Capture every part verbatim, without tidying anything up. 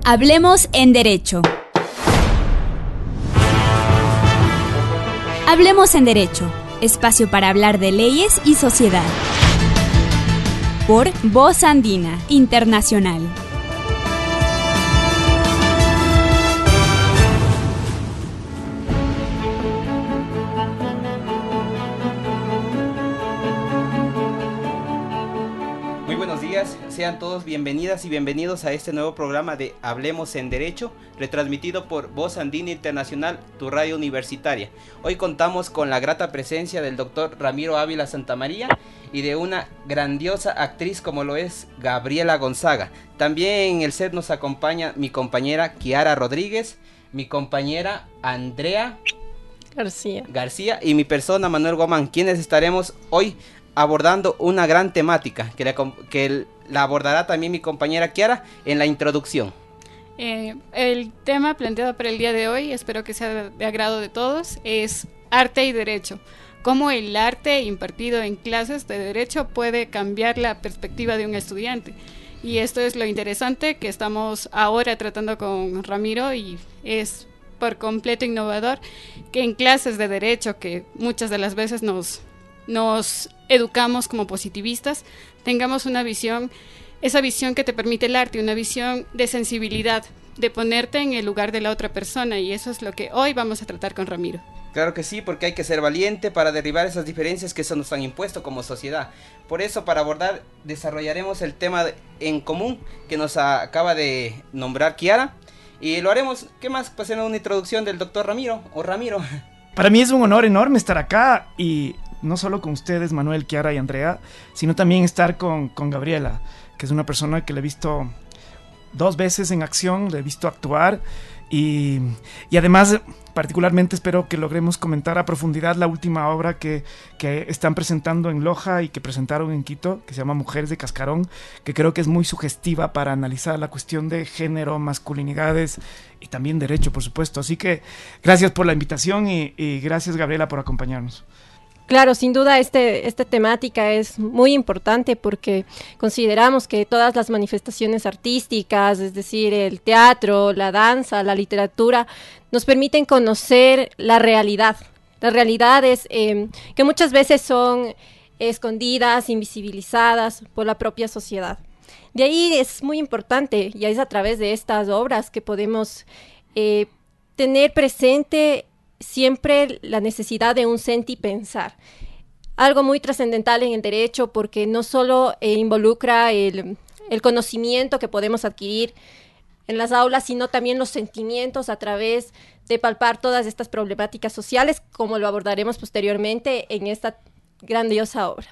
Hablemos en Derecho. Hablemos en Derecho, espacio para hablar de leyes y sociedad. Por Voz Andina Internacional. Sean todos bienvenidas y bienvenidos a este nuevo programa de Hablemos en Derecho, retransmitido por Voz Andina Internacional, tu radio universitaria. Hoy contamos con la grata presencia del doctor Ramiro Ávila Santamaría y de una grandiosa actriz como lo es Gabriela Gonzaga. También en el set nos acompaña mi compañera Kiara Rodríguez, mi compañera Andrea García, García y mi persona Manuel Guamán, quienes estaremos hoy abordando una gran temática que, la, que la abordará también mi compañera Kiara en la introducción. Eh, el tema planteado para el día de hoy, espero que sea de agrado de todos, es arte y derecho. Cómo el arte impartido en clases de derecho puede cambiar la perspectiva de un estudiante. Y esto es lo interesante que estamos ahora tratando con Ramiro, y es por completo innovador que en clases de derecho, que muchas de las veces nos... nos educamos como positivistas, tengamos una visión, esa visión que te permite el arte, una visión de sensibilidad, de ponerte en el lugar de la otra persona, y eso es lo que hoy vamos a tratar con Ramiro. Claro que sí, porque hay que ser valiente para derribar esas diferencias que se nos han impuesto como sociedad. Por eso, para abordar, desarrollaremos el tema en común que nos acaba de nombrar Kiara, y lo haremos, ¿qué más? Pues en una introducción del doctor Ramiro, o Ramiro. Para mí es un honor enorme estar acá, y no solo con ustedes, Manuel, Kiara y Andrea, sino también estar con, con Gabriela, que es una persona que le he visto dos veces en acción, le he visto actuar, y, y además particularmente espero que logremos comentar a profundidad la última obra que, que están presentando en Loja y que presentaron en Quito, que se llama Mujeres de Cascarón, que creo que es muy sugestiva para analizar la cuestión de género, masculinidades y también derecho, por supuesto. Así que gracias por la invitación y, y gracias, Gabriela, por acompañarnos. Claro, sin duda este, esta temática es muy importante porque consideramos que todas las manifestaciones artísticas, es decir, el teatro, la danza, la literatura, nos permiten conocer la realidad. Las realidades eh, que muchas veces son escondidas, invisibilizadas por la propia sociedad. De ahí es muy importante, y es a través de estas obras que podemos eh, tener presente siempre la necesidad de un sentipensar, algo muy trascendental en el derecho porque no solo eh, involucra el, el conocimiento que podemos adquirir en las aulas, sino también los sentimientos a través de palpar todas estas problemáticas sociales, como lo abordaremos posteriormente en esta grandiosa obra.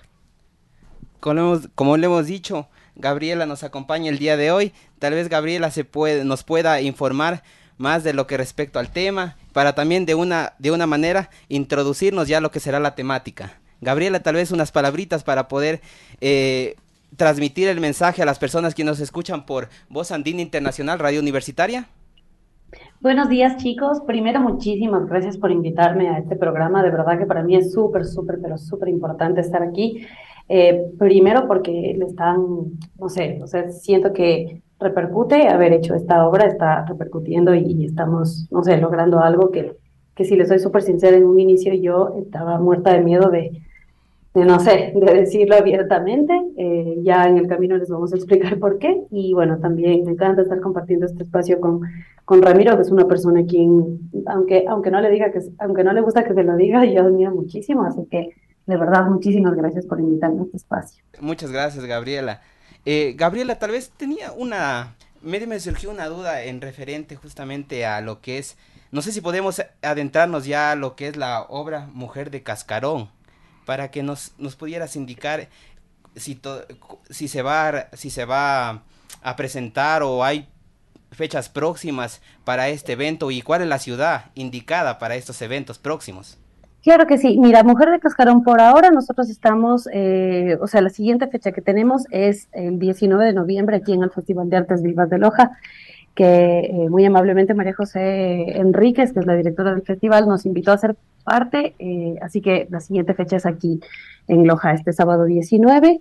Como, hemos, como le hemos dicho, Gabriela nos acompaña el día de hoy. Tal vez Gabriela se puede, nos pueda informar más de lo que respecto al tema, para también de una, de una manera introducirnos ya a lo que será la temática. Gabriela, tal vez unas palabritas para poder eh, transmitir el mensaje a las personas que nos escuchan por Voz Andina Internacional, Radio Universitaria. Buenos días, chicos. Primero, muchísimas gracias por invitarme a este programa. De verdad que para mí es súper, súper, pero súper importante estar aquí. Eh, primero porque le están, no sé, o sea, siento que repercute haber hecho esta obra, está repercutiendo y, y estamos, no sé, logrando algo que, que si les soy súper sincera, en un inicio yo estaba muerta de miedo de, de no sé, de decirlo abiertamente. Eh, ya en el camino les vamos a explicar por qué. Y bueno, también me encanta estar compartiendo este espacio con, con Ramiro, que es una persona a quien, aunque, aunque no le diga que, aunque no le gusta que se lo diga, yo admiro muchísimo, así que de verdad, muchísimas gracias por invitarme a este espacio. Muchas gracias, Gabriela. Eh, Gabriela, tal vez tenía una, medio me surgió una duda en referente justamente a lo que es, no sé si podemos adentrarnos ya a lo que es la obra Mujer de Cascarón, para que nos, nos pudieras indicar si, to, si, se va, si se va a presentar o hay fechas próximas para este evento y cuál es la ciudad indicada para estos eventos próximos. Claro que sí. Mira, Mujer de Cascarón, por ahora nosotros estamos, eh, o sea, la siguiente fecha que tenemos es el diecinueve de noviembre aquí en el Festival de Artes Vivas de Loja, que eh, muy amablemente María José Enríquez, que es la directora del festival, nos invitó a ser parte, eh, así que la siguiente fecha es aquí en Loja, este sábado diecinueve,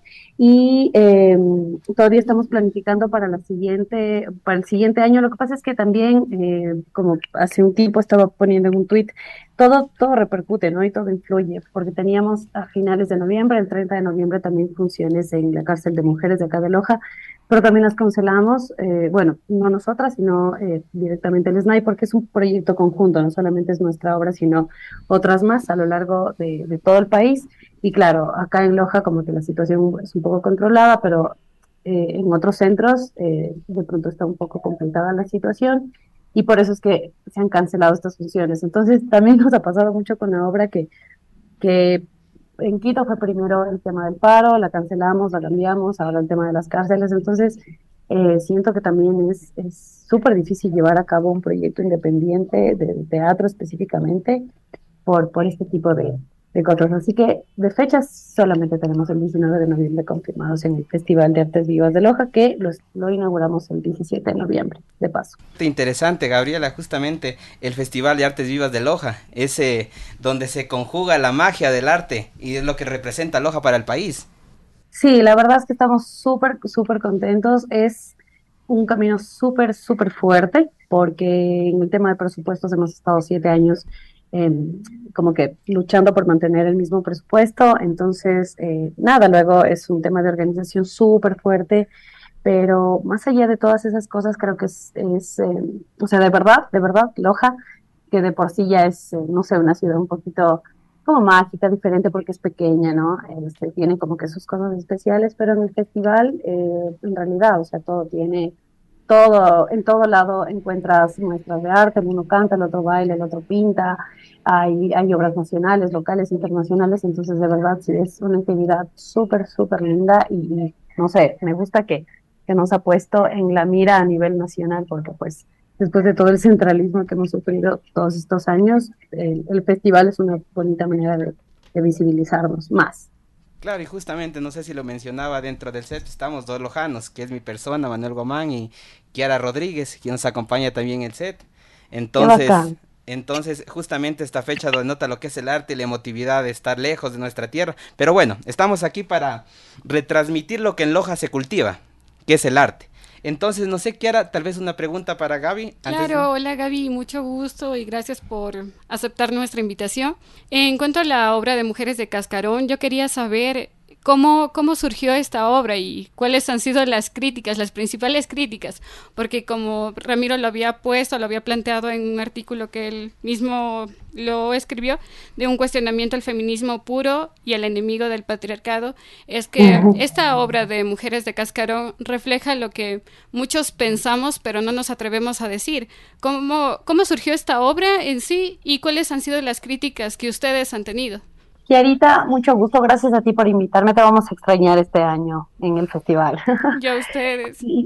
y eh, todavía estamos planificando para la siguiente, para el siguiente año. Lo que pasa es que también, eh, como hace un tiempo estaba poniendo en un tuit, todo, todo repercute, ¿no? Y todo influye, porque teníamos a finales de noviembre, el treinta de noviembre, también funciones en la cárcel de mujeres de acá de Loja, pero también las cancelamos, eh, bueno, no nosotras, sino eh, directamente el S N A I, porque es un proyecto conjunto, no solamente es nuestra obra, sino otras más a lo largo de, de todo el país. Y claro, acá en Loja como que la situación es un poco controlada, pero eh, en otros centros eh, de pronto está un poco complicada la situación y por eso es que se han cancelado estas funciones. Entonces también nos ha pasado mucho con la obra que, que en Quito fue primero el tema del paro, la cancelamos, la cambiamos, ahora el tema de las cárceles. Entonces eh, siento que también es es súper difícil llevar a cabo un proyecto independiente de, de teatro específicamente por, por este tipo de, de cosas. Así que de fechas solamente tenemos el diecinueve de noviembre confirmados en el Festival de Artes Vivas de Loja, que los, lo inauguramos el diecisiete de noviembre, de paso. Interesante, Gabriela, justamente el Festival de Artes Vivas de Loja, ese donde se conjuga la magia del arte y es lo que representa Loja para el país. Sí, la verdad es que estamos súper, súper contentos. Es un camino súper, súper fuerte, porque en el tema de presupuestos hemos estado siete años eh, como que luchando por mantener el mismo presupuesto. Entonces, eh, nada, luego es un tema de organización súper fuerte, pero más allá de todas esas cosas, creo que es, es eh, o sea, de verdad, de verdad, Loja, que de por sí ya es, eh, no sé, una ciudad un poquito como mágica, diferente porque es pequeña, ¿no? Este, tiene como que sus cosas especiales, pero en el festival, eh, en realidad, o sea, todo tiene, todo, en todo lado encuentras muestras de arte, el uno canta, el otro baila, el otro pinta, hay, hay obras nacionales, locales, internacionales, entonces de verdad sí es una actividad súper, súper linda y, y, no sé, me gusta que, que nos ha puesto en la mira a nivel nacional, porque pues después de todo el centralismo que hemos sufrido todos estos años, el, el festival es una bonita manera de, de visibilizarnos más. Claro, y justamente, no sé si lo mencionaba dentro del set, estamos dos lojanos, que es mi persona, Manuel Gomán, y Kiara Rodríguez, quien nos acompaña también en el set. Qué Entonces, bacán. entonces, justamente esta fecha denota lo que es el arte y la emotividad de estar lejos de nuestra tierra. Pero bueno, estamos aquí para retransmitir lo que en Loja se cultiva, que es el arte. Entonces, no sé, Kiara, tal vez una pregunta para Gaby, antes de... Claro, hola Gaby, mucho gusto y gracias por aceptar nuestra invitación. En cuanto a la obra de Mujeres de Cascarón, yo quería saber cómo, cómo surgió esta obra y cuáles han sido las críticas, las principales críticas, porque como Ramiro lo había puesto, lo había planteado en un artículo que él mismo lo escribió, de un cuestionamiento al feminismo puro y al enemigo del patriarcado, es que Ujú. esta obra de Mujeres de Cascarón refleja lo que muchos pensamos, pero no nos atrevemos a decir. ¿Cómo, cómo surgió esta obra en sí y cuáles han sido las críticas que ustedes han tenido? Kiarita, mucho gusto, gracias a ti por invitarme, te vamos a extrañar este año en el festival. Ya ustedes. Y,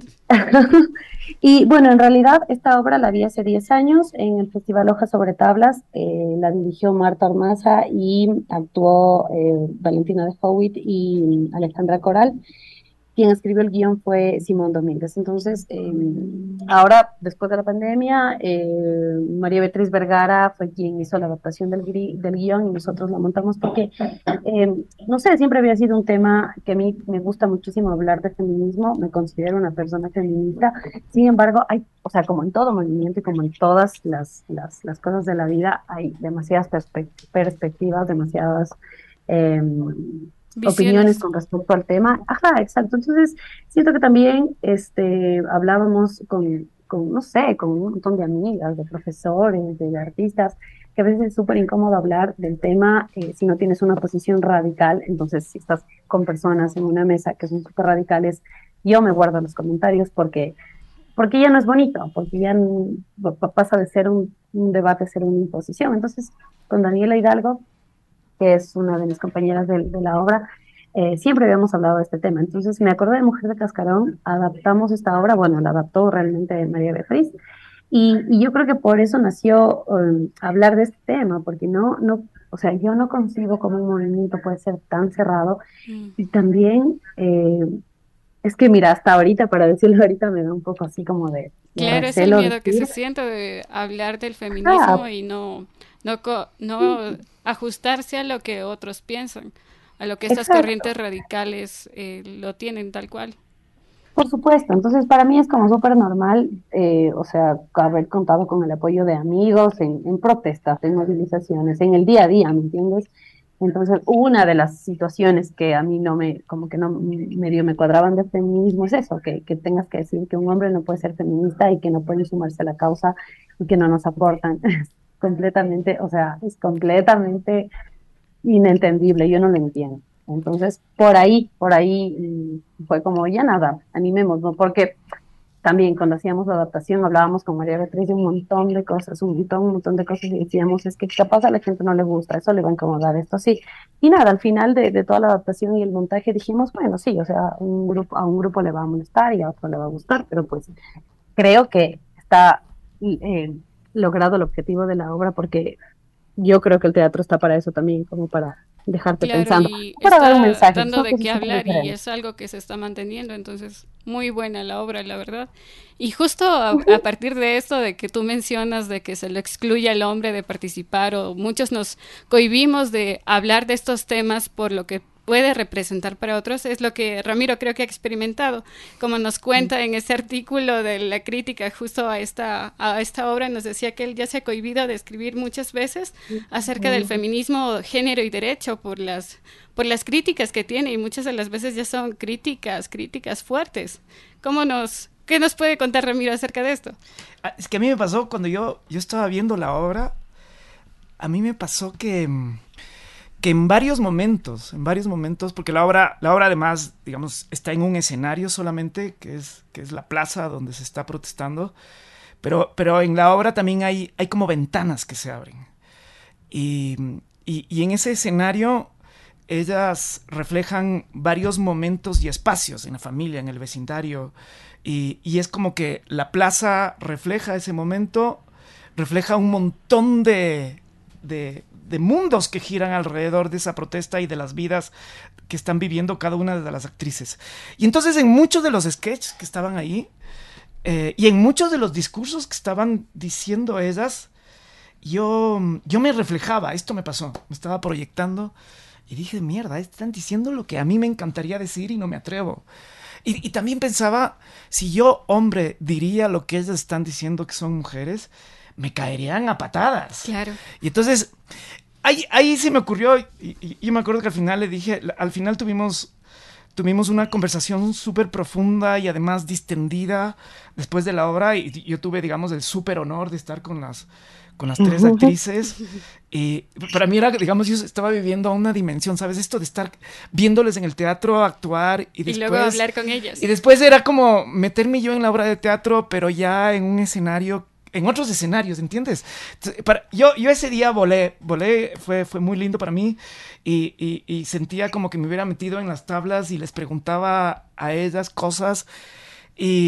y bueno, en realidad esta obra la vi hace diez años en el Festival Hojas sobre Tablas, eh, la dirigió Marta Ormaza y actuó eh, Valentina de Howitt y Alejandra Coral. Quien escribió el guión fue Simón Domínguez. Entonces, eh, ahora, después de la pandemia, eh, María Beatriz Vergara fue quien hizo la adaptación del, gri- del guión y nosotros la montamos porque, eh, no sé, siempre había sido un tema que a mí me gusta muchísimo hablar de feminismo, me considero una persona feminista. Sin embargo, hay, o sea, como en todo movimiento y como en todas las, las, las cosas de la vida, hay demasiadas perspe- perspectivas, demasiadas... Eh, opiniones Visiones. con respecto al tema. Ajá, exacto. Entonces, siento que también este, hablábamos con, con, no sé, con un montón de amigas, de profesores, de artistas, que a veces es súper incómodo hablar del tema eh, si no tienes una posición radical. Entonces, si estás con personas en una mesa que son súper radicales, yo me guardo los comentarios porque, porque ya no es bonito, porque ya n- pa- pasa de ser un, un debate a ser una imposición. Entonces, con Daniela Hidalgo, que es una de mis compañeras de, de la obra, eh, siempre habíamos hablado de este tema. Entonces me acordé de Mujer de Cascarón, adaptamos esta obra, bueno, la adaptó realmente María Beatriz, y, y yo creo que por eso nació um, hablar de este tema, porque no, no, o sea, yo no concibo cómo un movimiento puede ser tan cerrado, Mm. y también eh, es que mira, hasta ahorita, para decirlo ahorita, me da un poco así como de, de Claro, es el recelo miedo que decir, se siente de hablar del ah, feminismo y no, no, co- no ajustarse a lo que otros piensan, a lo que estas Exacto. corrientes radicales eh, lo tienen tal cual. Por supuesto, entonces para mí es como súper normal, eh, o sea, haber contado con el apoyo de amigos en, en protestas, en movilizaciones, en el día a día, ¿me entiendes? Entonces, una de las situaciones que a mí no me, como que no medio me cuadraban de feminismo es eso, que, que tengas que decir que un hombre no puede ser feminista y que no puede sumarse a la causa y que no nos aportan. Es completamente, o sea, es completamente inentendible, yo no lo entiendo. Entonces, por ahí, por ahí mm, fue como, ya nada, animemos, ¿no? Porque también cuando hacíamos la adaptación hablábamos con María Beatriz de un montón de cosas, un montón, un montón de cosas y decíamos, es que capaz a la gente no le gusta, eso le va a incomodar, esto sí. Y nada, al final de, de toda la adaptación y el montaje dijimos, bueno, sí, o sea, un grupo, a un grupo le va a molestar y a otro le va a gustar, pero pues creo que está eh, logrado el objetivo de la obra porque yo creo que el teatro está para eso también, como para dejarte Claro, pensando, y para dar un está mensaje. dando Son de cosas qué súper hablar y diferentes. es algo que se está manteniendo, entonces muy buena la obra, la verdad. Y justo a, a partir de esto, de que tú mencionas de que se lo excluye al hombre de participar o muchos nos cohibimos de hablar de estos temas por lo que puede representar para otros, es lo que Ramiro creo que ha experimentado, como nos cuenta en ese artículo de la crítica justo a esta, a esta obra, nos decía que él ya se ha cohibido de escribir muchas veces acerca del feminismo, género y derecho por las, por las críticas que tiene, y muchas de las veces ya son críticas, críticas fuertes. ¿Cómo nos, qué nos puede contar Ramiro acerca de esto? Ah, es que a mí me pasó cuando yo, yo estaba viendo la obra, a mí me pasó que... que en varios momentos, en varios momentos, porque la obra, la obra además, digamos, está en un escenario solamente, que es, que es la plaza donde se está protestando, pero, pero en la obra también hay, hay como ventanas que se abren. Y, y, y en ese escenario ellas reflejan varios momentos y espacios en la familia, en el vecindario, y, y es como que la plaza refleja ese momento, refleja un montón de... de de mundos que giran alrededor de esa protesta y de las vidas que están viviendo cada una de las actrices. Y entonces en muchos de los sketches que estaban ahí eh, y en muchos de los discursos que estaban diciendo ellas, yo, yo me reflejaba, esto me pasó, me estaba proyectando y dije, mierda, están diciendo lo que a mí me encantaría decir y no me atrevo. Y, y también pensaba, si yo, hombre, diría lo que ellas están diciendo que son mujeres, me caerían a patadas. Claro. Y entonces, ahí, ahí se me ocurrió, y, y yo me acuerdo que al final le dije, al final tuvimos, tuvimos una conversación súper profunda y además distendida después de la obra, y yo tuve, digamos, el súper honor de estar con las, con las tres actrices, y para mí era, digamos, yo estaba viviendo una dimensión, ¿sabes? Esto de estar viéndoles en el teatro actuar y después... Y luego hablar con ellas. Y después era como meterme yo en la obra de teatro, pero ya en un escenario, en otros escenarios, ¿entiendes? Para, yo, yo ese día volé, volé, fue, fue muy lindo para mí y, y, y sentía como que me hubiera metido en las tablas y les preguntaba a ellas cosas y,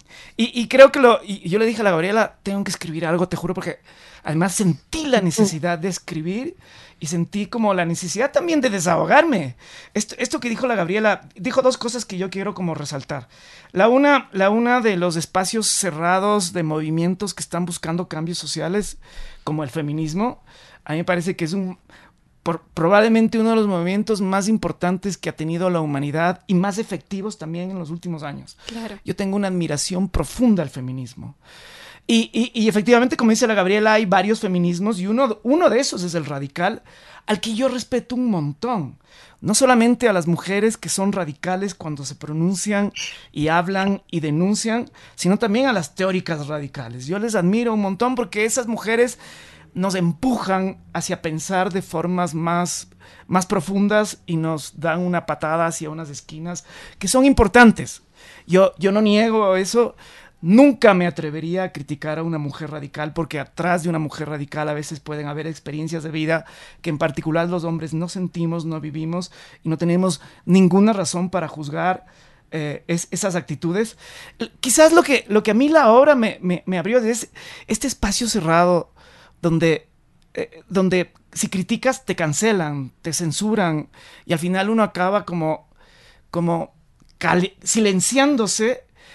y, y creo que lo, y yo le dije a la Gabriela, tengo que escribir algo, te juro, porque además sentí la necesidad de escribir y sentí como la necesidad también de desahogarme. Esto, esto que dijo la Gabriela, dijo dos cosas que yo quiero como resaltar. La una, la una de los espacios cerrados de movimientos que están buscando cambios sociales, como el feminismo, a mí me parece que es un... Por, probablemente uno de los movimientos más importantes que ha tenido la humanidad y más efectivos también en los últimos años. Claro. Yo tengo una admiración profunda al feminismo. Y, y, y efectivamente, como dice la Gabriela, hay varios feminismos y uno, uno de esos es el radical, al que yo respeto un montón. No solamente a las mujeres que son radicales cuando se pronuncian y hablan y denuncian, sino también a las teóricas radicales. Yo les admiro un montón porque esas mujeres nos empujan hacia pensar de formas más, más profundas y nos dan una patada hacia unas esquinas que son importantes. Yo, yo no niego eso. Nunca me atrevería a criticar a una mujer radical porque atrás de una mujer radical a veces pueden haber experiencias de vida que en particular los hombres no sentimos, no vivimos y no tenemos ninguna razón para juzgar eh, es, esas actitudes. Quizás lo que, lo que a mí la obra me, me, me abrió es este espacio cerrado donde, eh, donde si criticas te cancelan, te censuran y al final uno acaba como, como cali- silenciándose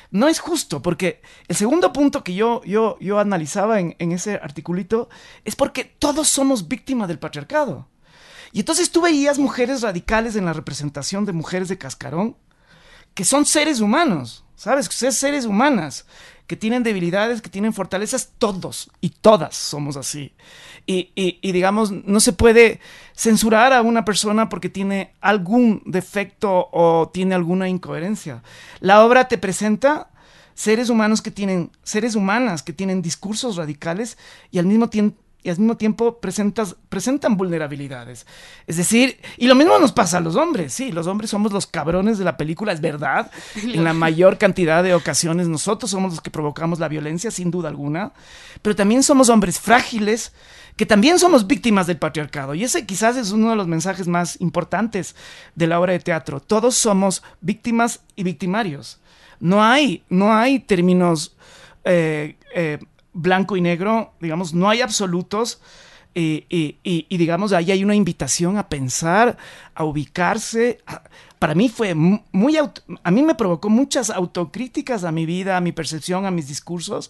no es justo, porque el segundo punto que yo, yo, yo analizaba en, en ese articulito es porque todos somos víctimas del patriarcado. Y entonces tú veías mujeres radicales en la representación de mujeres de cascarón, que son seres humanos, ¿sabes? Son seres humanas, que tienen debilidades, que tienen fortalezas, todos y todas somos así. Y, y, y digamos, no se puede censurar a una persona porque tiene algún defecto o tiene alguna incoherencia. La obra te presenta seres humanos que tienen, seres humanas que tienen discursos radicales y al mismo tiempo y al mismo tiempo presentas, presentan vulnerabilidades. Es decir, y lo mismo nos pasa a los hombres, sí, los hombres somos los cabrones de la película, es verdad, en la mayor cantidad de ocasiones nosotros somos los que provocamos la violencia, sin duda alguna, pero también somos hombres frágiles, que también somos víctimas del patriarcado, y ese quizás es uno de los mensajes más importantes de la obra de teatro. Todos somos víctimas y victimarios. No hay, no hay términos eh, eh, blanco y negro, digamos, no hay absolutos, y, y, y, y digamos, ahí hay una invitación a pensar, a ubicarse. A, para mí fue muy, auto, a mí me provocó muchas autocríticas a mi vida, a mi percepción, a mis discursos,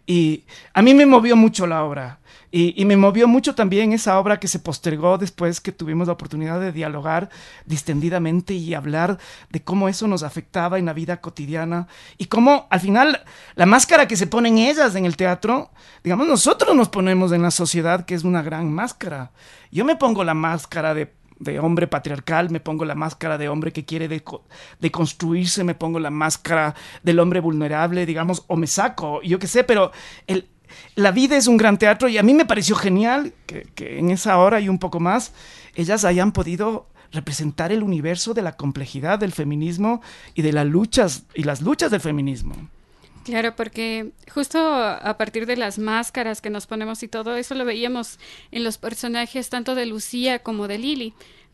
y a mí me movió mucho la obra. Y, y me movió mucho también esa obra que se postergó después que tuvimos la oportunidad de dialogar distendidamente y hablar de cómo eso nos afectaba en la vida cotidiana y cómo al final la máscara que se ponen ellas en el teatro, digamos, nosotros nos ponemos en la sociedad, que es una gran máscara. Yo me pongo la máscara de de hombre patriarcal, me pongo la máscara de hombre que quiere deco- deconstruirse, me pongo la máscara del hombre vulnerable, digamos, o me saco, yo qué sé, pero el la vida es un gran teatro y a mí me pareció genial que, que en esa hora y un poco más ellas hayan podido representar el universo de la complejidad del feminismo y de las luchas y las luchas del feminismo. Claro, porque justo a partir de las máscaras que nos ponemos y todo eso lo veíamos en los personajes tanto de Lucía como de Lili.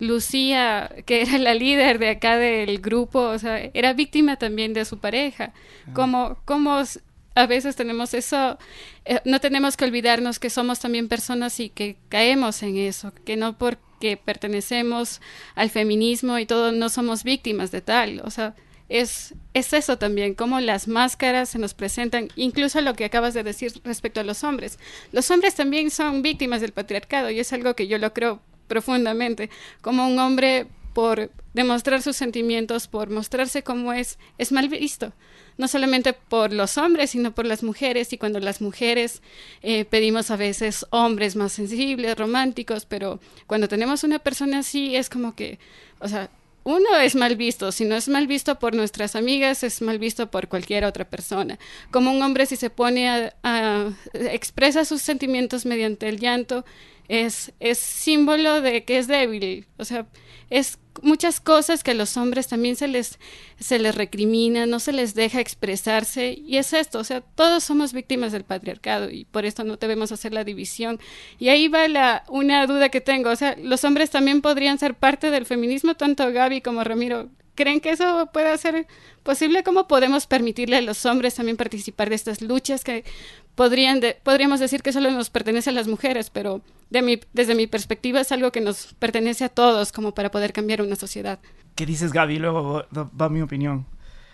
Lucía, que era la líder de acá del grupo, o sea, era víctima también de su pareja. Ah. Como, como a veces tenemos eso, eh, no tenemos que olvidarnos que somos también personas y que caemos en eso, que no porque pertenecemos al feminismo y todo, no somos víctimas de tal, o sea, es, es eso también, cómo las máscaras se nos presentan, incluso lo que acabas de decir respecto a los hombres. Los hombres también son víctimas del patriarcado y es algo que yo lo creo profundamente, como un hombre por demostrar sus sentimientos, por mostrarse como es, es mal visto, no solamente por los hombres, sino por las mujeres, y cuando las mujeres eh, pedimos a veces hombres más sensibles, románticos, pero cuando tenemos una persona así es como que, o sea, uno es mal visto, si no es mal visto por nuestras amigas, es mal visto por cualquier otra persona. Como un hombre si se pone a, a expresa sus sentimientos mediante el llanto, es, es símbolo de que es débil, o sea, es muchas cosas que a los hombres también se les, se les recrimina, no se les deja expresarse, y es esto, o sea, todos somos víctimas del patriarcado y por esto no debemos hacer la división. Y ahí va la, una duda que tengo, o sea, los hombres también podrían ser parte del feminismo, tanto Gaby como Ramiro. ¿Creen que eso pueda ser posible? ¿Cómo podemos permitirle a los hombres también participar de estas luchas que podrían de, podríamos decir que solo nos pertenece a las mujeres, pero de mi, desde mi perspectiva es algo que nos pertenece a todos como para poder cambiar una sociedad? ¿Qué dices, Gaby? Luego va, va mi opinión.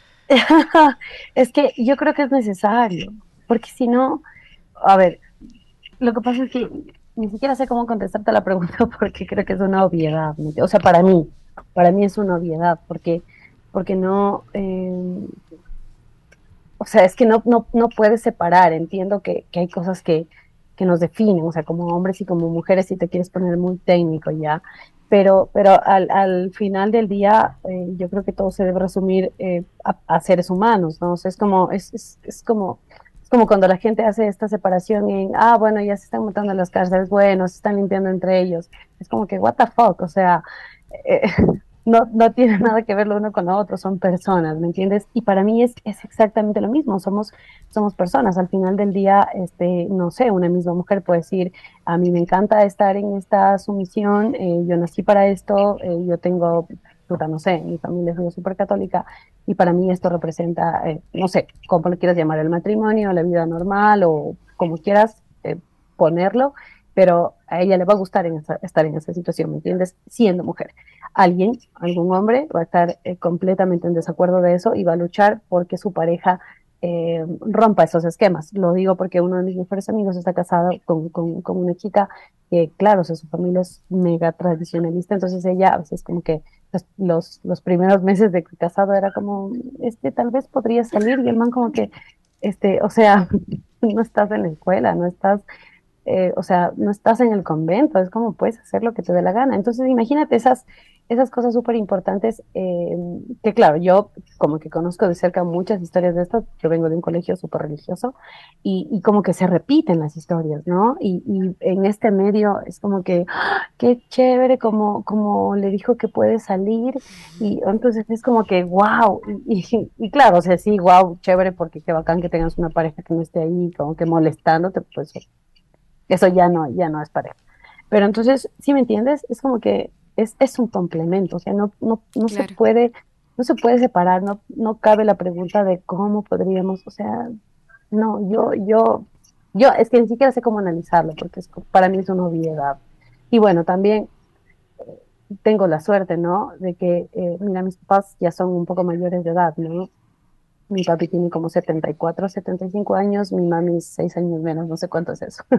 Es que yo creo que es necesario, porque si no, a ver, lo que pasa es que ni siquiera sé cómo contestarte la pregunta porque creo que es una obviedad, ¿no? O sea, para mí, para mí es una obviedad, porque, porque no, eh, o sea, es que no, no, no puedes separar, entiendo que, que hay cosas que, que nos definen, o sea, como hombres y como mujeres, si te quieres poner muy técnico ya, pero, pero al, al final del día eh, yo creo que todo se debe resumir eh, a, a seres humanos, ¿no? O sea, es como, es, es, es como... como cuando la gente hace esta separación en, ah, bueno, ya se están matando en las cárceles, bueno, se están limpiando entre ellos. Es como que, what the fuck, o sea, eh, no, no tiene nada que ver lo uno con lo otro, son personas, ¿me entiendes? Y para mí es, es exactamente lo mismo, somos, somos personas. Al final del día, este, no sé, una misma mujer puede decir, a mí me encanta estar en esta sumisión, eh, yo nací para esto, eh, yo tengo... no sé, mi familia es súper católica y para mí esto representa, eh, no sé, cómo le quieras llamar, el matrimonio, la vida normal o como quieras eh, ponerlo, pero a ella le va a gustar en esa- estar en esa situación, ¿me entiendes? Siendo mujer. Alguien, algún hombre, va a estar eh, completamente en desacuerdo de eso y va a luchar porque su pareja eh, rompa esos esquemas. Lo digo porque uno de mis mejores amigos está casado con, con, con una chica que, claro, o sea, su familia es mega tradicionalista, entonces ella a veces como que los, los, los primeros meses de casado era como, este, tal vez podría salir y el man como que, este, o sea, no estás en la escuela, no estás eh, o sea, no estás en el convento, es como puedes hacer lo que te dé la gana. Entonces, imagínate esas, esas cosas súper importantes eh, que, claro, yo como que conozco de cerca muchas historias de esto, yo vengo de un colegio súper religioso y, y como que se repiten las historias, ¿no? Y, y en este medio es como que, ¡ah! Qué chévere, como, como le dijo que puede salir y entonces es como que, wow, y, y, y claro, o sea, sí, wow, chévere, porque qué bacán que tengas una pareja que no esté ahí como que molestándote, pues eso ya no, ya no es pareja. Pero entonces, ¿si me entiendes? Es como que es, es un complemento, o sea, no, no, no se Claro. puede, no se puede separar, no, no cabe la pregunta de cómo podríamos, o sea, no, yo, yo, yo, es que ni siquiera sé cómo analizarlo, porque es, co- para mí es una obviedad. Y bueno, también tengo la suerte, ¿no? De que, eh, mira, mis papás ya son un poco mayores de edad, ¿no? Mi papi tiene como setenta y cuatro, setenta y cinco años, mi mami seis años menos, no sé cuánto es eso.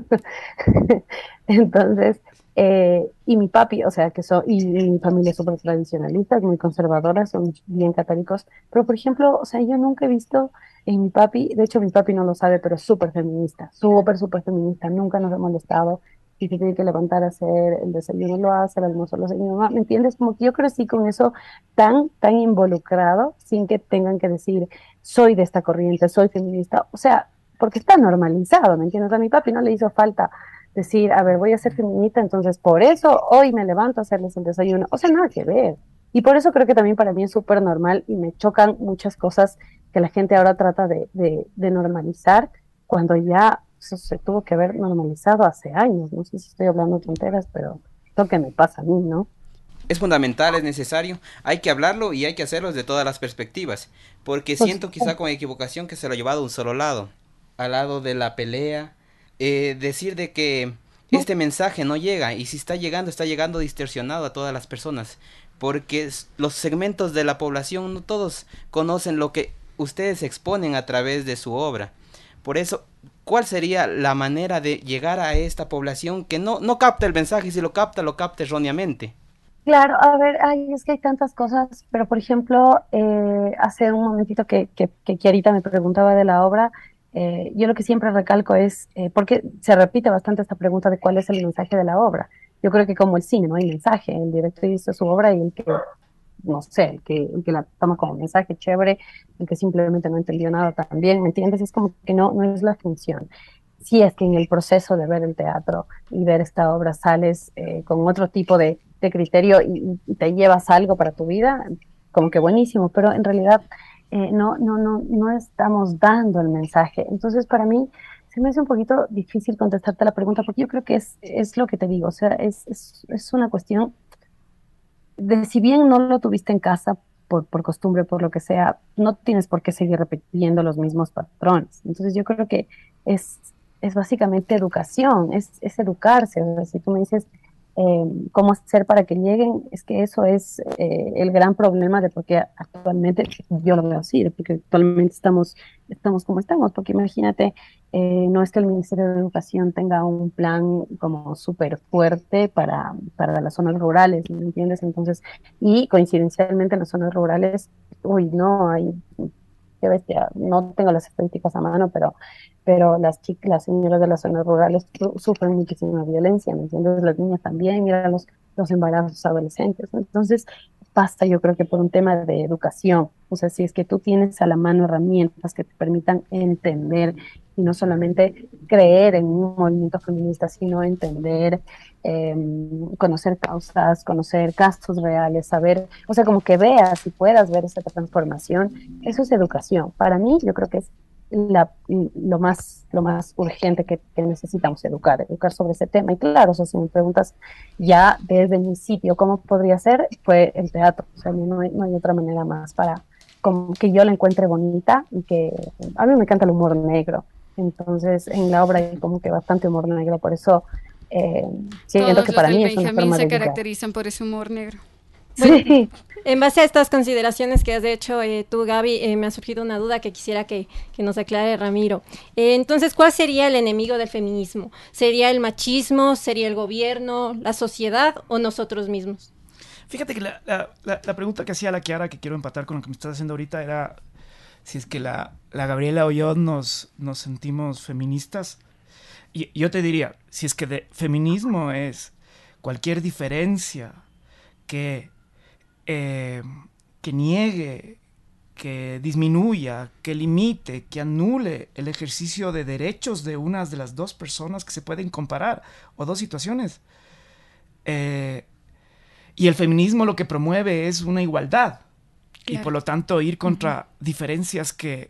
Entonces, eh, y mi papi, o sea, que son, y mi familia es súper tradicionalista, muy conservadora, son bien católicos, pero por ejemplo, o sea, yo nunca he visto en mi papi, de hecho mi papi no lo sabe, pero es súper feminista, súper, súper feminista, nunca nos ha molestado, si se tiene que levantar a hacer el desayuno lo hace, el almuerzo lo hace mi mamá, ¿me entiendes? Como que yo crecí con eso tan, tan involucrado, sin que tengan que decir, soy de esta corriente, soy feminista, o sea, porque está normalizado, ¿me entiendes? A mi papi no le hizo falta decir, a ver, voy a ser feminista, entonces por eso hoy me levanto a hacerles el desayuno, o sea, nada que ver. Y por eso creo que también para mí es súper normal y me chocan muchas cosas que la gente ahora trata de, de, de normalizar cuando ya eso se tuvo que haber normalizado hace años. No sé si estoy hablando tonteras, pero es lo que me pasa a mí, ¿no? Es fundamental, es necesario, hay que hablarlo y hay que hacerlo desde todas las perspectivas, porque Pues, siento quizá con equivocación que se lo ha llevado a un solo lado, al lado de la pelea, eh, decir de que este mensaje no llega y si está llegando, está llegando distorsionado a todas las personas, porque s- los segmentos de la población no todos conocen lo que ustedes exponen a través de su obra. Por eso, ¿cuál sería la manera de llegar a esta población que no, no capta el mensaje y si lo capta, lo capta erróneamente? claro, a ver, ay, es que hay tantas cosas, pero por ejemplo, eh, hace un momentito que, que, que Kiarita me preguntaba de la obra, eh, yo lo que siempre recalco es, eh, porque se repite bastante esta pregunta de cuál es el mensaje de la obra. Yo creo que como el cine, no hay mensaje, el director hizo su obra y el que, no sé, el que, el que la toma como mensaje chévere, el que simplemente no entendió nada también, ¿me entiendes? Es como que no, no es la función. Si es que en el proceso de ver el teatro y ver esta obra sales eh, con otro tipo de, de criterio y, y, te llevas algo para tu vida, como que buenísimo, pero en realidad eh, no, no, no, no estamos dando el mensaje. Entonces, para mí se me hace un poquito difícil contestarte la pregunta porque yo creo que es, es lo que te digo, o sea, es, es, es una cuestión de si bien no lo tuviste en casa por, por costumbre, por lo que sea, no tienes por qué seguir repitiendo los mismos patrones. Entonces yo creo que es, es básicamente educación, es, es educarse. O sea, si tú me dices eh, cómo hacer para que lleguen, es que eso es eh, el gran problema de por qué actualmente, yo lo veo así, de porque actualmente estamos, estamos como estamos, porque imagínate, eh, no es que el Ministerio de Educación tenga un plan como súper fuerte para, para las zonas rurales, ¿me entiendes? Entonces, y coincidencialmente en las zonas rurales, uy, no, hay, qué bestia, no tengo las estadísticas a mano, pero, pero las chicas, las señoras de las zonas rurales su- sufren muchísima violencia, ¿me entiendes? Las niñas también, mira los, los embarazos adolescentes, ¿no? Entonces, pasa yo creo que por un tema de educación, o sea, si es que tú tienes a la mano herramientas que te permitan entender y no solamente creer en un movimiento feminista, sino entender, eh, conocer causas, conocer casos reales, saber, o sea, como que veas y puedas ver esa transformación, eso es educación. Para mí, yo creo que es la, lo, más, lo más urgente que, que necesitamos educar, educar sobre ese tema. Y claro, o sea, si me preguntas ya desde el principio cómo podría ser, fue el teatro. O sea, no hay, no hay otra manera más para como que yo la encuentre bonita y que a mí me encanta el humor negro. Entonces, en la obra hay como que bastante humor negro, por eso eh, siento Todos que los para del mí es una Benjamín forma se de educar. caracterizan por ese humor negro. Sí. En base a estas consideraciones que has hecho eh, tú, Gaby, eh, me ha surgido una duda que quisiera que, que nos aclare Ramiro. Eh, entonces, ¿cuál sería el enemigo del feminismo? ¿Sería el machismo? ¿Sería el gobierno? ¿La sociedad? ¿O nosotros mismos? Fíjate que la, la, la, la pregunta que hacía la Kiara, que quiero empatar con lo que me estás haciendo ahorita, era si es que la, la Gabriela o yo nos, nos sentimos feministas. Y yo te diría, si es que de feminismo es cualquier diferencia que, eh, que niegue, que disminuya, que limite, que anule el ejercicio de derechos de una de las dos personas que se pueden comparar, o dos situaciones. Eh, y el feminismo lo que promueve es una igualdad. Claro. Y por lo tanto ir contra uh-huh. diferencias que,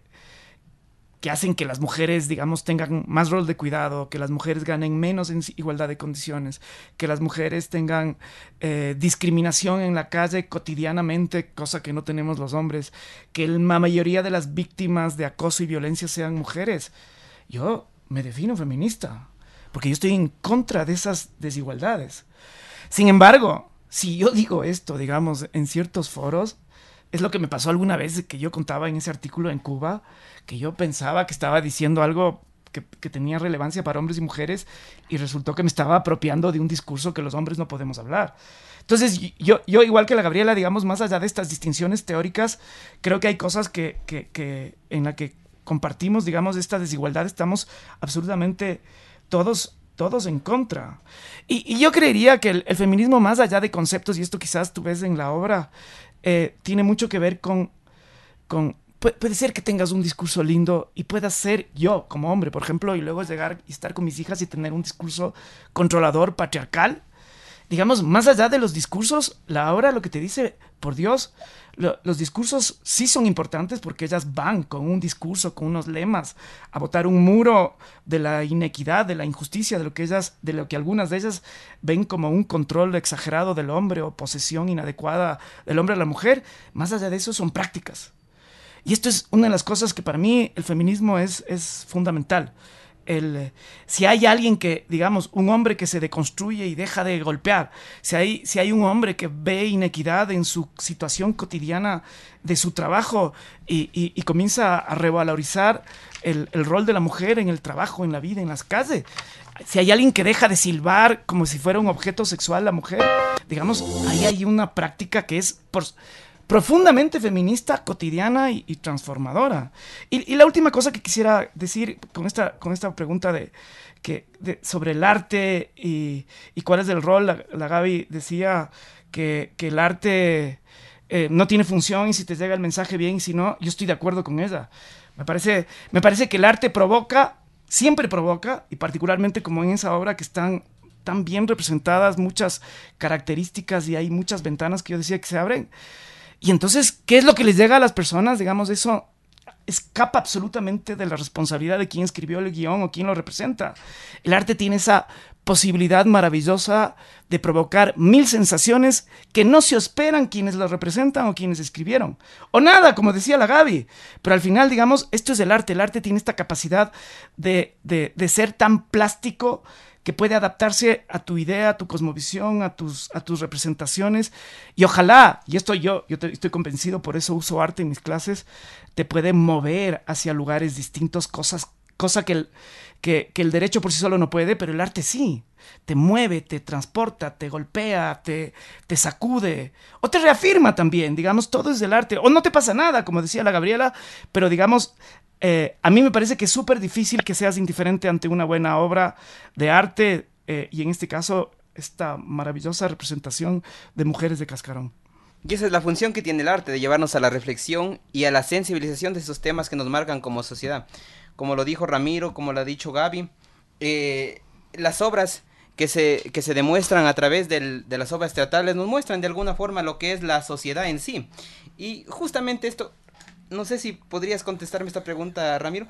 que hacen que las mujeres, digamos, tengan más rol de cuidado, que las mujeres ganen menos en igualdad de condiciones, que las mujeres tengan eh, discriminación en la calle cotidianamente, cosa que no tenemos los hombres, que la mayoría de las víctimas de acoso y violencia sean mujeres. Yo me defino feminista, porque yo estoy en contra de esas desigualdades. Sin embargo, si yo digo esto, digamos, en ciertos foros, es lo que me pasó alguna vez que yo contaba en ese artículo en Cuba, que yo pensaba que estaba diciendo algo que, que tenía relevancia para hombres y mujeres y resultó que me estaba apropiando de un discurso que los hombres no podemos hablar. Entonces, yo, yo igual que la Gabriela, digamos, más allá de estas distinciones teóricas, creo que hay cosas que, que, que en las que compartimos, digamos, esta desigualdad, estamos absolutamente todos... todos en contra. Y, y yo creería que el, el feminismo, más allá de conceptos, y esto quizás tú ves en la obra, eh, tiene mucho que ver con... con pu- puede ser que tengas un discurso lindo y puedas ser yo como hombre, por ejemplo, y luego llegar y estar con mis hijas y tener un discurso controlador, patriarcal. Digamos, más allá de los discursos, la obra lo que te dice, por Dios, lo, los discursos sí son importantes porque ellas van con un discurso, con unos lemas, a botar un muro de la inequidad, de la injusticia, de lo que ellas, de lo que algunas de ellas ven como un control exagerado del hombre o posesión inadecuada del hombre a la mujer. Más allá de eso son prácticas. Y esto es una de las cosas que para mí el feminismo es, es fundamental. El, si hay alguien que, digamos, un hombre que se deconstruye y deja de golpear, si hay, si hay un hombre que ve inequidad en su situación cotidiana de su trabajo y, y, y comienza a revalorizar el, el rol de la mujer en el trabajo, en la vida, en las calles, si hay alguien que deja de silbar como si fuera un objeto sexual la mujer, digamos, ahí hay una práctica que es por... profundamente feminista, cotidiana y, y transformadora. Y, y la última cosa que quisiera decir con esta, con esta pregunta de, que, de, sobre el arte y, y cuál es el rol, la, la Gaby decía que, que el arte eh, no tiene función y si te llega el mensaje bien y si no, yo estoy de acuerdo con ella. Me parece, me parece que el arte provoca, siempre provoca, y particularmente como en esa obra que están tan bien representadas muchas características y hay muchas ventanas que yo decía que se abren. Y entonces, ¿qué es lo que les llega a las personas? Digamos, eso escapa absolutamente de la responsabilidad de quien escribió el guión o quien lo representa. El arte tiene esa posibilidad maravillosa de provocar mil sensaciones que no se esperan quienes lo representan o quienes escribieron. O nada, como decía la Gaby. Pero al final, digamos, esto es el arte. El arte tiene esta capacidad de, de, de ser tan plástico que puede adaptarse a tu idea, a tu cosmovisión, a tus, a tus representaciones. Y ojalá, y esto yo, yo te, estoy convencido, por eso uso arte en mis clases, te puede mover hacia lugares distintos, cosas, cosa que el, que, que el derecho por sí solo no puede, pero el arte sí. Te mueve, te transporta, te golpea, te, te sacude, o te reafirma también, digamos, todo es del arte. O no te pasa nada, como decía la Gabriela, pero digamos... Eh, a mí me parece que es súper difícil que seas indiferente ante una buena obra de arte eh, y en este caso esta maravillosa representación de mujeres de Cascarón. Y esa es la función que tiene el arte, de llevarnos a la reflexión y a la sensibilización de esos temas que nos marcan como sociedad. Como lo dijo Ramiro, como lo ha dicho Gaby, eh, las obras que se, que se demuestran a través del, de las obras teatrales nos muestran de alguna forma lo que es la sociedad en sí. Y justamente esto... No sé si podrías contestarme esta pregunta, Ramiro.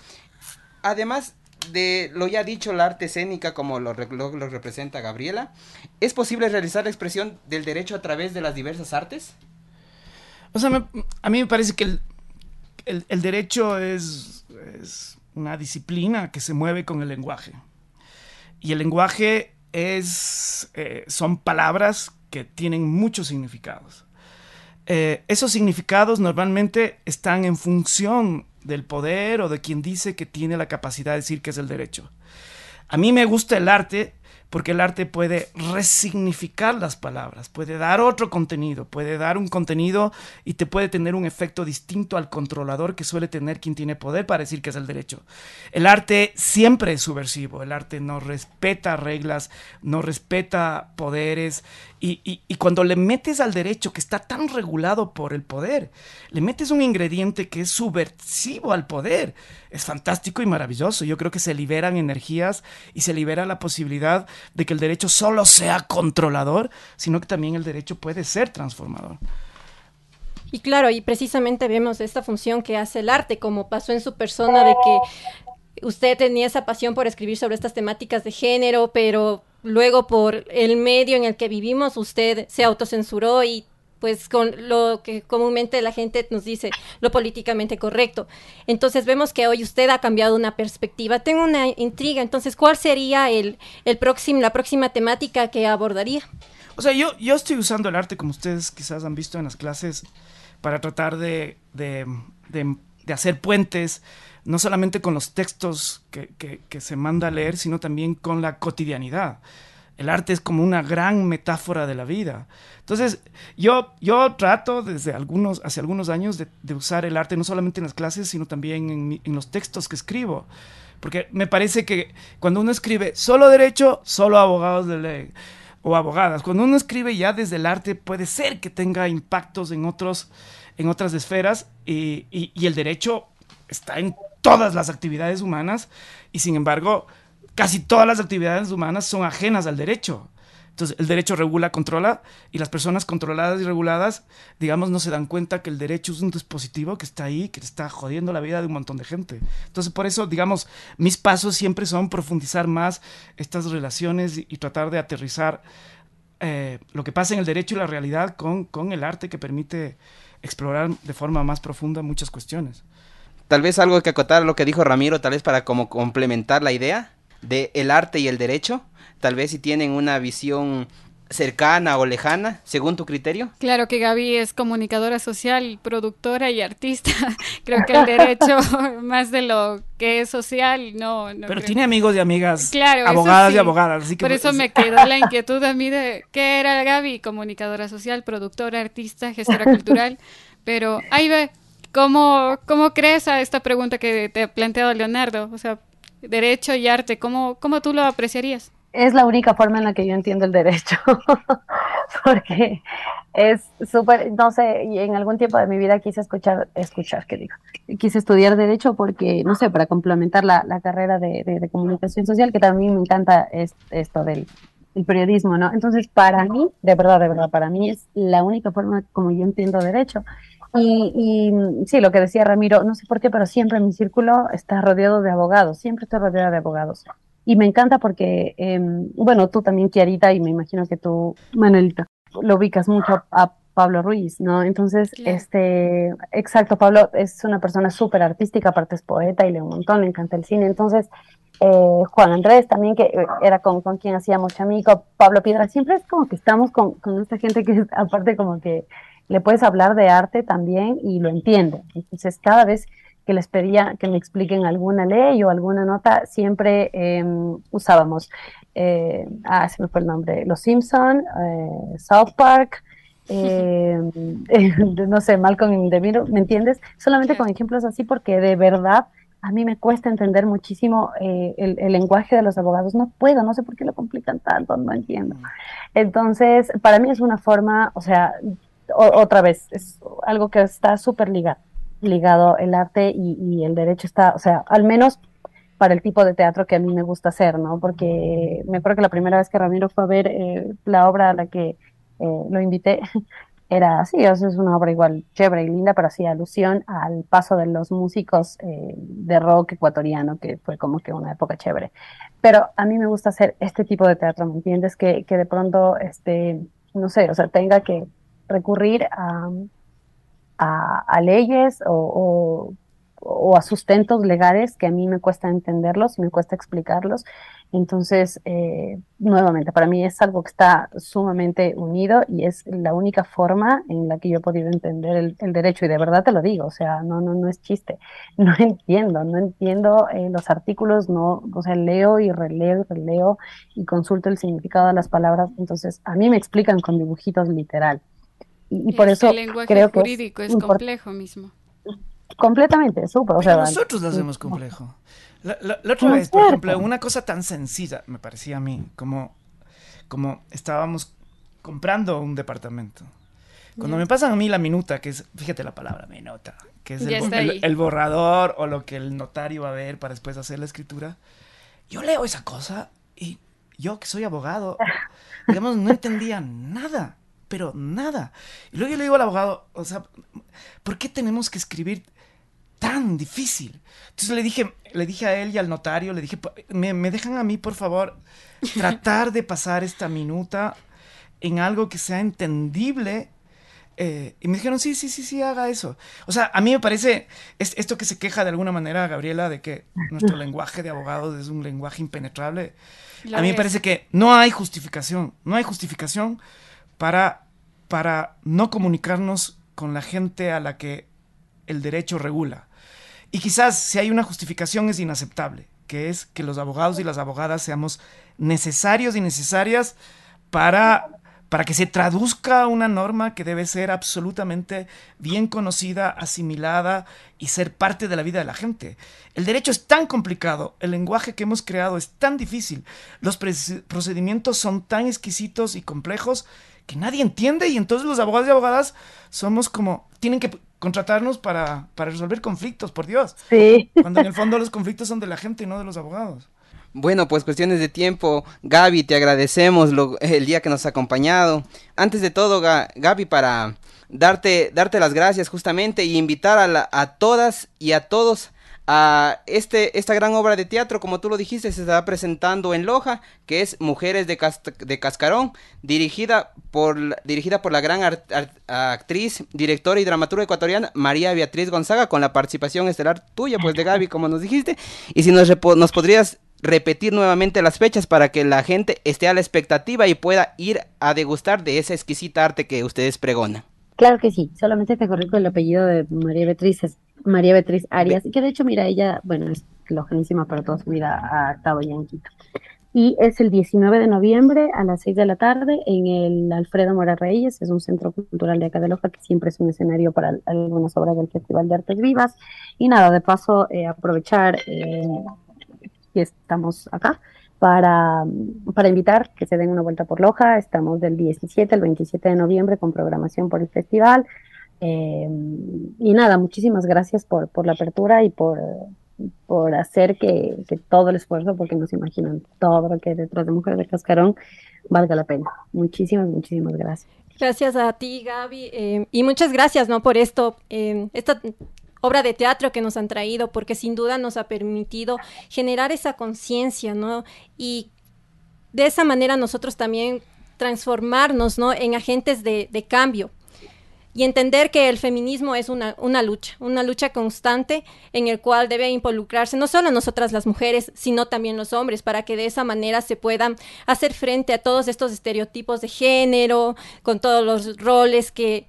Además de lo ya dicho, la arte escénica, como lo, lo, lo representa Gabriela, ¿es posible realizar la expresión del derecho a través de las diversas artes? O sea, me, a mí me parece que el, el, el derecho es, es una disciplina que se mueve con el lenguaje. Y el lenguaje es, eh, son palabras que tienen muchos significados. Eh, esos significados normalmente están en función del poder o de quien dice que tiene la capacidad de decir que es el derecho. A mí me gusta el arte porque el arte puede resignificar las palabras, puede dar otro contenido, puede dar un contenido y te puede tener un efecto distinto al controlador que suele tener quien tiene poder para decir que es el derecho. El arte siempre es subversivo, el arte no respeta reglas, no respeta poderes y, y, y cuando le metes al derecho que está tan regulado por el poder, le metes un ingrediente que es subversivo al poder. Es fantástico y maravilloso. Yo creo que se liberan energías y se libera la posibilidad de que el derecho solo sea controlador, sino que también el derecho puede ser transformador. Y claro, y precisamente vemos esta función que hace el arte, como pasó en su persona, de que usted tenía esa pasión por escribir sobre estas temáticas de género, pero luego por el medio en el que vivimos usted se autocensuró y pues con lo que comúnmente la gente nos dice, lo políticamente correcto. Entonces vemos que hoy usted ha cambiado una perspectiva. Tengo una intriga, entonces, ¿cuál sería el, el próximo, la próxima temática que abordaría? O sea, yo, yo estoy usando el arte, como ustedes quizás han visto en las clases, para tratar de, de, de, de hacer puentes, no solamente con los textos que, que, que se manda a leer, sino también con la cotidianidad. El arte es como una gran metáfora de la vida. Entonces, yo, yo trato desde algunos, hace algunos años de, de usar el arte no solamente en las clases, sino también en, mi, en los textos que escribo. Porque me parece que cuando uno escribe solo derecho, solo abogados de ley o abogadas. Cuando uno escribe ya desde el arte, puede ser que tenga impactos en, otros, en otras esferas y, y, y el derecho está en todas las actividades humanas y, sin embargo, casi todas las actividades humanas son ajenas al derecho. Entonces, el derecho regula, controla, y las personas controladas y reguladas, digamos, no se dan cuenta que el derecho es un dispositivo que está ahí, que está jodiendo la vida de un montón de gente. Entonces, por eso, digamos, mis pasos siempre son profundizar más estas relaciones y, y tratar de aterrizar eh, lo que pasa en el derecho y la realidad con, con el arte que permite explorar de forma más profunda muchas cuestiones. Tal vez algo que acotar a lo que dijo Ramiro, tal vez para como complementar la idea de el arte y el derecho, tal vez si tienen una visión cercana o lejana, según tu criterio. Claro que Gaby es comunicadora social, productora y artista. Creo que el derecho, más de lo que es social, no... no Pero creo. tiene amigos y amigas, claro, abogadas sí. y abogadas. Así que por eso pues, me quedó la inquietud a mí de qué era Gaby, comunicadora social, productora, artista, gestora cultural. Pero ahí ve, ¿cómo, cómo crees a esta pregunta que te ha planteado Leonardo? O sea, derecho y arte, ¿cómo, cómo tú lo apreciarías? Es la única forma en la que yo entiendo el derecho, porque es súper, no sé, y en algún tiempo de mi vida quise escuchar, escuchar, ¿qué digo? Quise estudiar derecho porque, no sé, para complementar la, la carrera de, de, de comunicación social, que también me encanta es, esto del el periodismo, ¿no? Entonces, para mí, de verdad, de verdad, para mí es la única forma como yo entiendo derecho. Y, y sí, lo que decía Ramiro, no sé por qué, pero siempre mi círculo está rodeado de abogados, siempre estoy rodeada de abogados. Y me encanta porque, eh, bueno, tú también, Kiarita, y me imagino que tú, Manuelita, lo ubicas mucho a Pablo Ruiz, ¿no? Entonces, claro. este, exacto, Pablo es una persona súper artística, aparte es poeta y lee un montón, le encanta el cine. Entonces, eh, Juan Andrés también, que era con, con quien hacíamos chamico, Pablo Piedra, siempre es como que estamos con, con esta gente que es, aparte como que le puedes hablar de arte también y lo entiende. Entonces, cada vez que les pedía que me expliquen alguna ley o alguna nota, siempre eh, usábamos, eh, ah, se me fue el nombre, Los Simpson, eh, South Park, eh, eh, no sé, Malcolm in the Middle, ¿me entiendes? Solamente con ejemplos así, porque de verdad a mí me cuesta entender muchísimo eh, el, el lenguaje de los abogados. No puedo, no sé por qué lo complican tanto, no entiendo. Entonces, para mí es una forma, o sea, o, otra vez, es algo que está súper ligado. ligado el arte y, y el derecho está, o sea, al menos para el tipo de teatro que a mí me gusta hacer, ¿no? Porque me acuerdo que la primera vez que Ramiro fue a ver eh, la obra a la que eh, lo invité, era así, o sea, es una obra igual chévere y linda, pero hacía alusión al paso de los músicos eh, de rock ecuatoriano, que fue como que una época chévere. Pero a mí me gusta hacer este tipo de teatro, ¿me entiendes? Que, que de pronto, este, no sé, o sea, tenga que recurrir a... A, a leyes o, o o a sustentos legales que a mí me cuesta entenderlos y me cuesta explicarlos. Entonces, eh, nuevamente, para mí es algo que está sumamente unido y es la única forma en la que yo he podido entender el, el derecho. Y de verdad te lo digo, o sea, no, no, no es chiste. No entiendo, no entiendo eh, los artículos, no, o sea, leo y releo y releo y consulto el significado de las palabras. Entonces, a mí me explican con dibujitos literal. Y, y por Es que eso el lenguaje creo que jurídico es, es complejo mismo. completamente, súper. O Pero sea, nosotros lo hacemos complejo. La, la, la otra no vez, es por cierto. ejemplo, una cosa tan sencilla, me parecía a mí, como, como estábamos comprando un departamento. Cuando Ya. me pasan a mí la minuta, que es, fíjate la palabra minuta, que es Ya el, está el- ahí. el borrador o lo que el notario va a ver para después hacer la escritura, yo leo esa cosa y yo que soy abogado, digamos, no entendía nada, pero nada. Y luego yo le digo al abogado, o sea, ¿por qué tenemos que escribir tan difícil? Entonces le dije, le dije a él y al notario, le dije, ¿me, me dejan a mí, por favor, tratar de pasar esta minuta en algo que sea entendible? Eh, y me dijeron, sí, sí, sí, sí, haga eso. O sea, a mí me parece, es, esto que se queja de alguna manera, Gabriela, de que nuestro lenguaje de abogados es un lenguaje impenetrable. Lo A mí me es. parece que no hay justificación, no hay justificación para, para no comunicarnos con la gente a la que el derecho regula. Y quizás si hay una justificación es inaceptable, que es que los abogados y las abogadas seamos necesarios y necesarias para, para que se traduzca una norma que debe ser absolutamente bien conocida, asimilada y ser parte de la vida de la gente. El derecho es tan complicado, el lenguaje que hemos creado es tan difícil, los procedimientos son tan exquisitos y complejos que nadie entiende, y entonces los abogados y abogadas somos como, tienen que contratarnos para, para resolver conflictos, por Dios. Sí. Cuando en el fondo los conflictos son de la gente y no de los abogados. Bueno, pues cuestiones de tiempo. Gaby, te agradecemos lo- el día que nos has acompañado. Antes de todo, Ga- Gaby, para darte, darte las gracias justamente y invitar a, la- a todas y a todos a este, esta gran obra de teatro, como tú lo dijiste, se estará presentando en Loja, que es Mujeres de, Cast- de Cascarón, dirigida por, la- dirigida por la gran ar- ar- actriz, directora y dramaturga ecuatoriana María Beatriz Gonzaga, con la participación estelar tuya, pues de Gaby, como nos dijiste. Y si nos, repo- nos podrías repetir nuevamente las fechas para que la gente esté a la expectativa y pueda ir a degustar de esa exquisita arte que ustedes pregonan. Claro que sí, solamente te corrijo el apellido de María Beatriz, es María Beatriz Arias, Be- y que de hecho, mira, ella, bueno, es lojanísima, pero toda su vida ha estado ya en Quito. Y es el diecinueve de noviembre a las seis de la tarde en el Alfredo Mora Reyes, es un centro cultural de acá de Loja que siempre es un escenario para algunas obras del Festival de Artes Vivas. Y nada, de paso, eh, aprovechar eh, que estamos acá para, para invitar que se den una vuelta por Loja. Estamos del diecisiete al veintisiete de noviembre con programación por el festival. Eh, y nada, muchísimas gracias por, por la apertura y por, por hacer que, que todo el esfuerzo, porque nos imaginan todo lo que hay detrás de Mujeres de Cascarón, valga la pena. Muchísimas, muchísimas gracias. Gracias a ti, Gaby, eh, y muchas gracias, ¿no? Por esto, eh, esta obra de teatro que nos han traído, porque sin duda nos ha permitido generar esa conciencia, ¿no? Y de esa manera nosotros también transformarnos, ¿no? En agentes de, de cambio. Y entender que el feminismo es una, una lucha, una lucha constante en el cual debe involucrarse no solo nosotras las mujeres, sino también los hombres, para que de esa manera se puedan hacer frente a todos estos estereotipos de género, con todos los roles que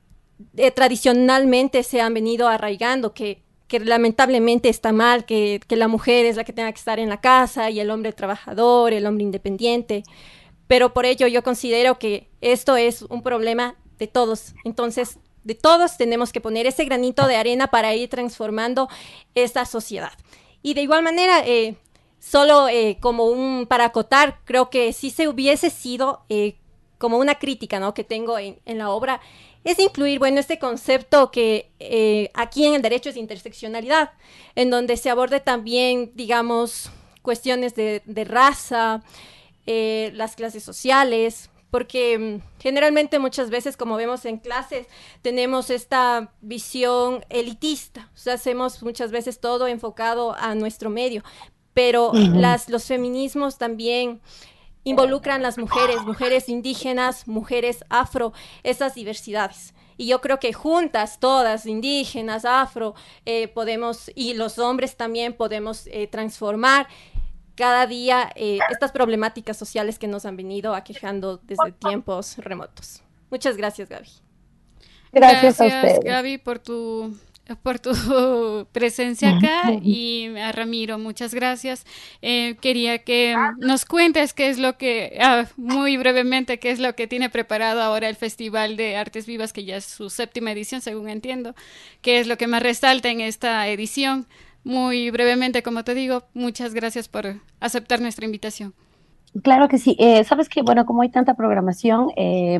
eh, tradicionalmente se han venido arraigando, que, que lamentablemente está mal, que, que la mujer es la que tenga que estar en la casa y el hombre trabajador, el hombre independiente. Pero por ello yo considero que esto es un problema de todos. Entonces, de todos tenemos que poner ese granito de arena para ir transformando esta sociedad. Y de igual manera, eh, solo eh, como un, para acotar, creo que si se hubiese sido eh, como una crítica, ¿no?, que tengo en, en la obra, es incluir, bueno, este concepto que eh, aquí en el derecho es interseccionalidad, en donde se aborde también, digamos, cuestiones de, de raza, eh, las clases sociales, porque mm, generalmente muchas veces, como vemos en clases, tenemos esta visión elitista, o sea, hacemos muchas veces todo enfocado a nuestro medio, pero Ujú. las, los feminismos también involucran las mujeres, mujeres indígenas, mujeres afro, esas diversidades. Y yo creo que juntas, todas, indígenas, afro, eh, podemos, y los hombres también podemos eh, transformar cada día eh, estas problemáticas sociales que nos han venido aquejando desde tiempos remotos. Muchas gracias, Gaby. Gracias, gracias a ustedes. Gaby, por tu por tu presencia acá, y a Ramiro, muchas gracias. Eh, quería que nos cuentes qué es lo que, ah, muy brevemente, qué es lo que tiene preparado ahora el Festival de Artes Vivas, que ya es su séptima edición, según entiendo. ¿Qué es lo que más resalta en esta edición? Muy brevemente, como te digo, muchas gracias por aceptar nuestra invitación. Claro que sí. Eh, Sabes que, bueno, como hay tanta programación, eh,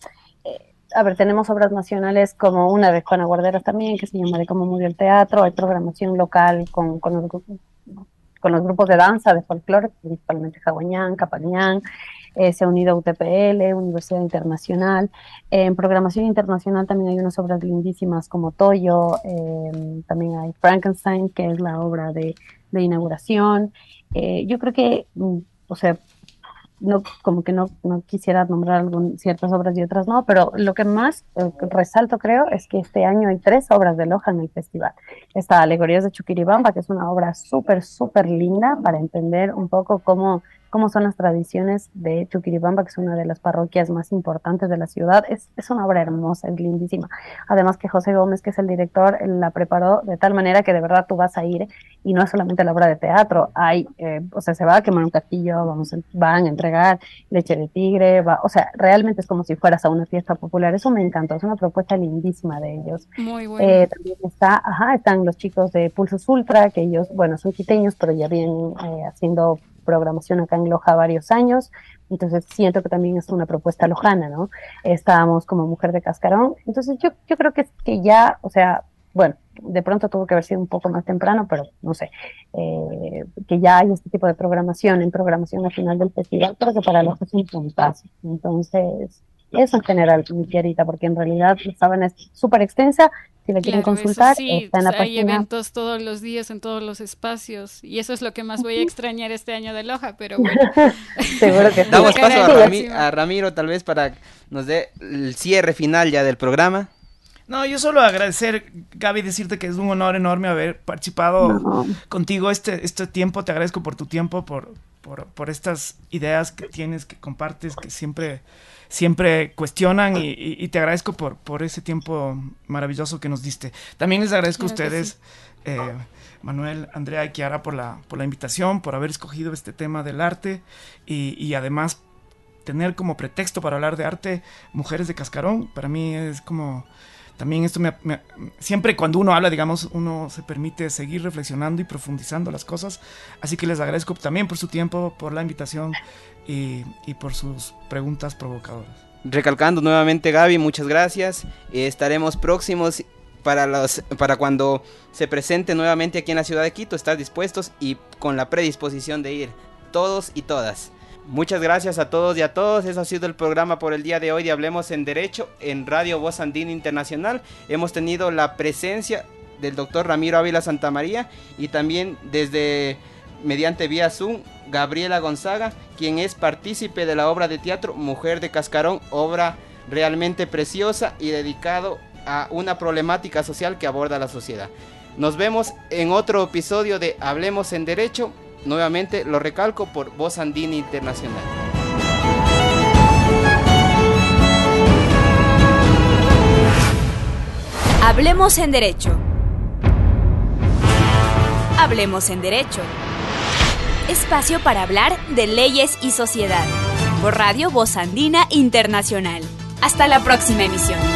eh, a ver, tenemos obras nacionales como una de Juana Guarderas también, que se llama De cómo murió el teatro. Hay programación local con, con, los, grupos, con los grupos de danza, de folclore, principalmente Jaguañán, Capañán. Eh, se ha unido a U T P L, Universidad Internacional. Eh, en programación internacional también hay unas obras lindísimas como Toyo, eh, también hay Frankenstein, que es la obra de, de inauguración. Eh, yo creo que, o sea, no, como que no, no quisiera nombrar algún, ciertas obras y otras no, pero lo que más eh, resalto, creo, es que este año hay tres obras de Loja en el festival. Está Alegorías de Chuquiribamba, que es una obra súper, súper linda para entender un poco cómo, cómo son las tradiciones de Chuquiribamba, que es una de las parroquias más importantes de la ciudad. Es, es una obra hermosa, es lindísima. Además que José Gómez, que es el director, la preparó de tal manera que de verdad tú vas a ir, y no es solamente la obra de teatro, hay, eh, o sea, se va a quemar un castillo, vamos, van a entregar leche de tigre, va, o sea, realmente es como si fueras a una fiesta popular. Eso me encantó, es una propuesta lindísima de ellos. Muy bueno. Eh, también está, ajá, están los chicos de Pulsos Ultra, que ellos, bueno, son quiteños, pero ya vienen eh, haciendo programación acá en Loja varios años, entonces siento que también es una propuesta lojana, ¿no? Estábamos como Mujer de Cascarón, entonces yo, yo creo que, que ya, o sea, bueno, de pronto tuvo que haber sido un poco más temprano, pero no sé, eh, que ya hay este tipo de programación, en programación al final del festival, creo que para Loja es un puntazo. Entonces, eso en general, mi querida, porque en realidad la sábana es súper extensa. Si la quieren Claro, consultar, sí, está en la hay página. eventos todos los días en todos los espacios, y eso es lo que más voy a extrañar este año de Loja, pero bueno. Seguro que sí. Damos paso a, Sí, Rami- sí. a Ramiro, tal vez, para nos dé el cierre final ya del programa. No, yo solo agradecer, Gaby, decirte que es un honor enorme haber participado No. contigo este, este tiempo. Te agradezco por tu tiempo, por, por, por estas ideas que tienes, que compartes, que siempre, siempre cuestionan, y, y, y te agradezco por, por ese tiempo maravilloso que nos diste. También les agradezco Claro a que ustedes, eh, Manuel, Andrea y Kiara, por la, por la invitación, por haber escogido este tema del arte, y, y además tener como pretexto para hablar de arte Mujeres de Cascarón. Para mí es como... También esto me, me, siempre cuando uno habla, digamos, uno se permite seguir reflexionando y profundizando las cosas. Así que les agradezco también por su tiempo, por la invitación y, y por sus preguntas provocadoras. Recalcando nuevamente, Gaby, muchas gracias. Eh, estaremos próximos para, los, para cuando se presente nuevamente aquí en la ciudad de Quito. Estar dispuestos y con la predisposición de ir todos y todas. Muchas gracias a todos y a todos. Eso ha sido el programa por el día de hoy de Hablemos en Derecho en Radio Voz Andina Internacional. Hemos tenido la presencia del doctor Ramiro Ávila Santamaría, y también desde mediante vía Zoom, Gabriela Gonzaga, quien es partícipe de la obra de teatro Mujer de Cascarón, obra realmente preciosa y dedicado a una problemática social que aborda la sociedad. Nos vemos en otro episodio de Hablemos en Derecho. Nuevamente lo recalco, por Voz Andina Internacional. Hablemos en Derecho. Hablemos en Derecho. Espacio para hablar de leyes y sociedad. Por Radio Voz Andina Internacional. Hasta la próxima emisión.